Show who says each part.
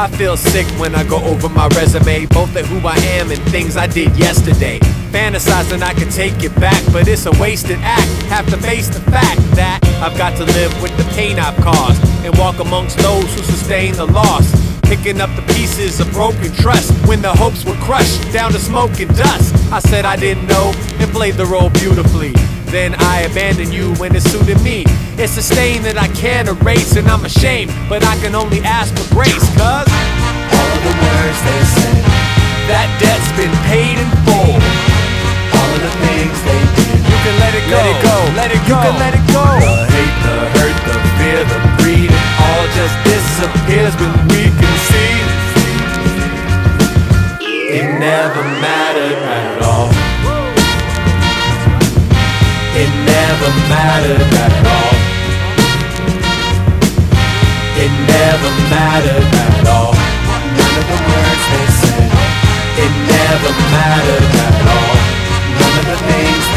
Speaker 1: I feel sick when I go over my resume, both at who I am and things I did yesterday. Fantasizing I could take it back, but it's a wasted act. Have to face the fact that I've got to live with the pain I've caused and walk amongst those who sustain the loss, picking up the pieces of broken trust when the hopes were crushed down to smoke and dust. I said I didn't know and played the role beautifully. Then I abandoned you when it suited me. It's a stain that I can't erase, and I'm ashamed, but I can only ask for grace. Cause all of the words they said, that debt's been paid in full. All of the things they did, you can let it go, let it go, let it go. You can let it go. The hate, the hurt, the fear, the greed, it all just disappears when we can see it never mattered at all. It never mattered at all. It never mattered at all. None of the words they said, it never mattered at all. None of the things